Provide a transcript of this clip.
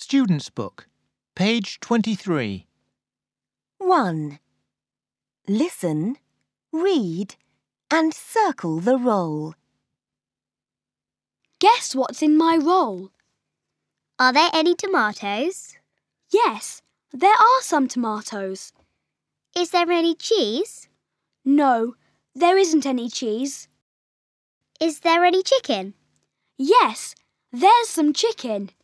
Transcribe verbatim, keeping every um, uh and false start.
Student's Book, page twenty-three. one. Listen, read, and circle the roll. Guess what's in my roll? Are there any tomatoes? Yes, there are some tomatoes. Is there any cheese? No, there isn't any cheese. Is there any chicken? Yes, there's some chicken.